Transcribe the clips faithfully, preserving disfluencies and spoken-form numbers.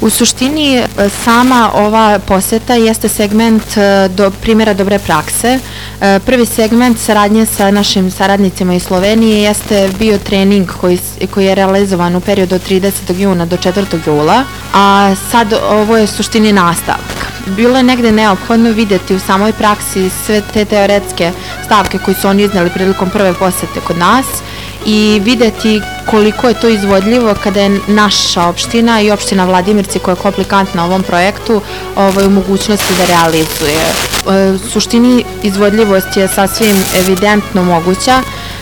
U suštini sama ova poseta jeste segment do primjera dobre prakse. Prvi segment saradnje sa našim saradnicima iz Slovenije jeste bio trening koji, koji je realizovan u periodu od tridesetog juna do četvrtog jula, a sad ovo je u suštini nastavak. Bilo je negde neophodno videti u samoj praksi sve te teoretske stavke koje su oni izneli prilikom prve posete kod nas i videti koliko je to izvodljivo kada je naša opština i opština Vladimirci, koja je komplikant na ovom projektu, ovaj, u mogućnosti da realizuje. U suštini izvodljivost je sasvim evidentno moguća.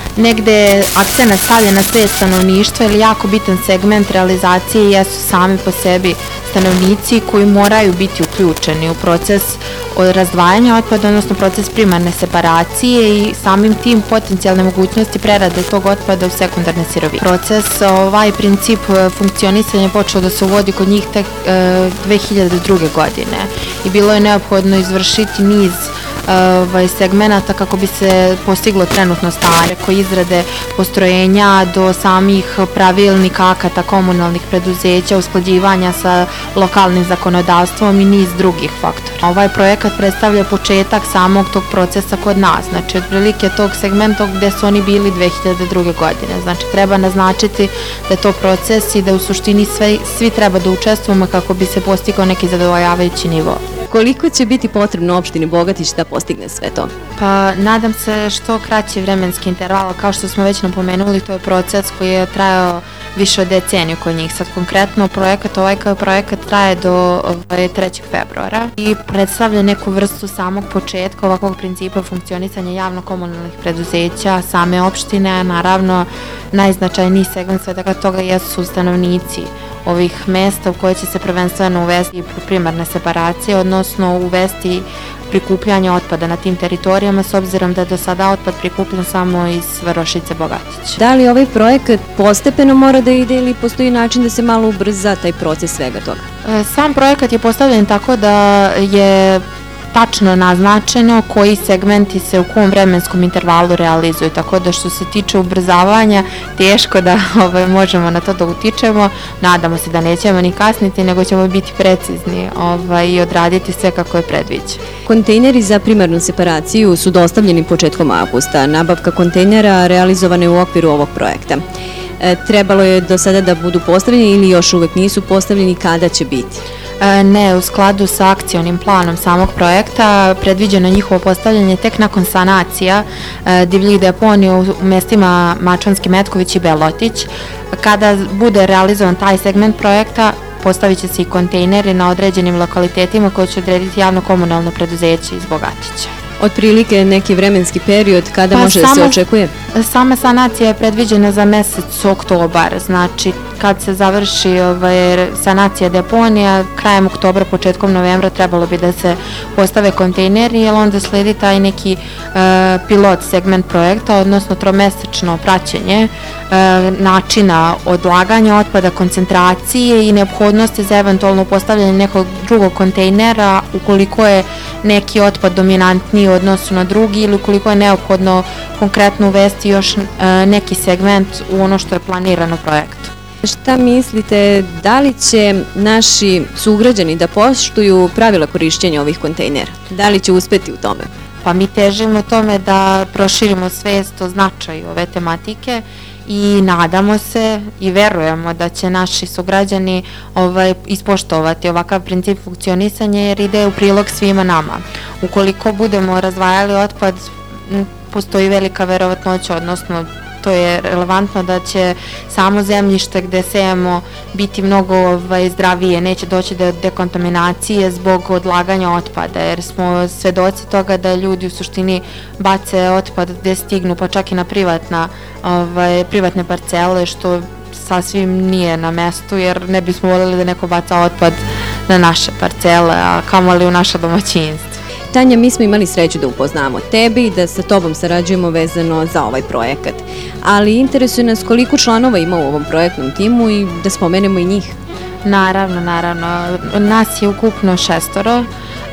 Negde akcenat stavlja na svest stanovništva, ili jako bitan segment realizacije jesu sami po sebi stanovnici koji moraju biti uključeni u proces razdvajanja otpada, odnosno proces primarne separacije i samim tim potencijalne mogućnosti prerade tog otpada u sekundarne sirovine. Proces, ovaj princip funkcionisanja je počeo da se uvodi kod njih tek dve hiljade druge. godine i bilo je neophodno izvršiti niz ovaj, segmenata kako bi se postiglo trenutno stanje, koji izrade postrojenja do samih pravilnika, akata komunalnih preduzeća, usklađivanja sa lokalnim zakonodavstvom i niz drugih faktora. Ovaj projekat predstavlja početak samog tog procesa kod nas, znači otprilike tog segmenta gde su oni bili dve hiljade druge. godine. Znači treba naznačiti da je to proces i da u suštini sve, svi treba da učestvujemo kako bi se postigao neki zadovoljavajući nivo. Koliko će biti potrebno opštini Bogatić da postigne sve to? Pa nadam se što kraći vremenski interval, kao što smo već napomenuli, to je proces koji je trajao više od deceniju kod njih. Sad konkretno projekat, ovaj kao projekat traje do ovaj, trećeg februara i predstavlja neku vrstu samog početka ovakvog principa funkcionisanja javno-komunalnih preduzeća, same opštine, a naravno najznačajniji segment svega toga jesu stanovnici ovih mesta u koje će se prvenstveno uvesti primarne separacije, odnosno uvesti prikupljanje otpada na tim teritorijama, s obzirom da je do sada otpad prikupljen samo iz Varošice Bogatić. Da li ovaj projekat postepeno mora da ide ili postoji način da se malo ubrza taj proces svega toga? Sam projekat je postavljen tako da je tačno naznačeno koji segmenti se u kom vremenskom intervalu realizuju, tako da što se tiče ubrzavanja teško da ovaj, možemo na to da utičemo. Nadamo se da nećemo ni kasniti, nego ćemo biti precizni ovaj, i odraditi sve kako je predviđeno. Kontejneri za primarnu separaciju su dostavljeni početkom avgusta. Nabavka kontejnera realizovana je u okviru ovog projekta. E, trebalo je do sada da budu postavljeni ili još uvek nisu postavljeni, kada će biti? Ne, u skladu sa akcionim planom samog projekta predviđeno njihovo postavljanje tek nakon sanacija divljih deponija u mestima Mačvanski Metković i Belotić. Kada bude realizovan taj segment projekta, postavit će se i kontejneri na određenim lokalitetima koje će odrediti javno-komunalno preduzeće iz Bogatića. Otprilike neki vremenski period kada pa može sama, da se očekuje? Sama sanacija je predviđena za mesec oktobar, znači kad se završi ovaj, sanacija deponija, krajem oktobra, početkom novembra trebalo bi da se postave kontejneri, jer onda sledi taj neki e, pilot segment projekta, odnosno tromesečno praćenje e, načina odlaganja otpada, koncentracije i neophodnosti za eventualno postavljanje nekog drugog kontejnera ukoliko je neki otpad dominantniji u odnosu na drugi ili ukoliko je neophodno konkretno uvesti još e, neki segment u ono što je planirano projektu. Šta mislite, da li će naši sugrađani da poštuju pravila korišćenja ovih kontejnera? Da li će uspeti u tome? Pa mi težimo tome da proširimo svest o značaju ove tematike i nadamo se i verujemo da će naši sugrađani ovaj, ispoštovati ovakav princip funkcionisanja, jer ide u prilog svima nama. Ukoliko budemo razdvajali otpad, postoji velika verovatnoća, odnosno to je relevantno da će samo zemljište gde sejemo biti mnogo ovaj, zdravije, neće doći do dekontaminacije zbog odlaganja otpada, jer smo svedoci toga da ljudi u suštini bace otpad gde stignu, pa čak i na privatna, ovaj, privatne parcele, što sasvim nije na mestu, jer ne bismo voljeli da neko baca otpad na naše parcele, a kamoli u naša domaćinstva. Tanja, mi smo imali sreću da upoznamo tebe i da sa tobom sarađujemo vezano za ovaj projekat, ali interesuje nas koliko članova ima u ovom projektnom timu i da spomenemo i njih. Naravno, naravno. Nas je ukupno šestoro.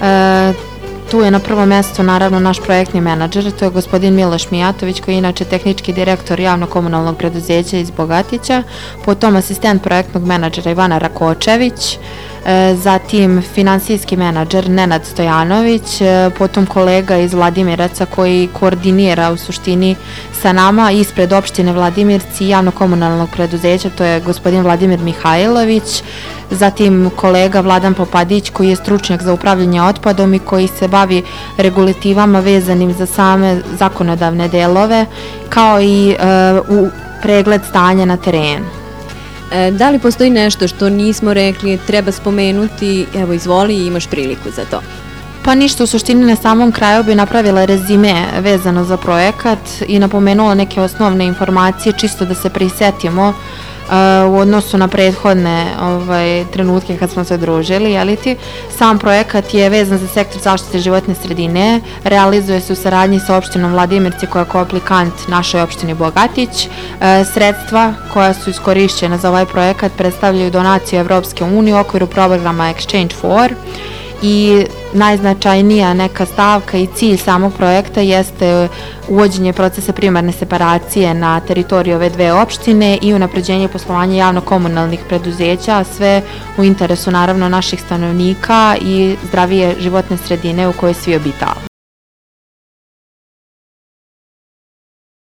E, tu je na prvom mjestu naravno naš projektni menadžer, to je gospodin Miloš Mijatović, koji je inače tehnički direktor javno-komunalnog preduzeća iz Bogatića, potom asistent projektnog menadžera Ivana Rakočević, zatim finansijski menadžer Nenad Stojanović, potom kolega iz Vladimiraca koji koordinira u suštini sa nama ispred opštine Vladimirci javno-komunalnog preduzeća, to je gospodin Vladimir Mihajlović, zatim kolega Vladan Popadić koji je stručnjak za upravljanje otpadom i koji se bavi regulativama vezanim za same zakonodavne delove, kao i u pregled stanja na terenu. Da li postoji nešto što nismo rekli, treba spomenuti, evo izvoli i imaš priliku za to? Pa ništa, u suštini na samom kraju bi napravila rezime vezano za projekat i napomenula neke osnovne informacije, čisto da se prisetimo u odnosu na prethodne ovaj, trenutke kad smo se družili, jeli ti? Sam projekat je vezan za sektor zaštite životne sredine, realizuje se u saradnji sa opštinom Vladimirci koja je koaplikant našoj opštini Bogatić. E, sredstva koja su iskorišćena za ovaj projekat predstavljaju donaciju Evropske unije u okviru programa Exchange for i najznačajnija neka stavka i cilj samog projekta jeste uvođenje procesa primarne separacije na teritoriju ove dve opštine i unapređenje poslovanja javno-komunalnih preduzeća, sve u interesu naravno naših stanovnika i zdravije životne sredine u kojoj svi obitavamo.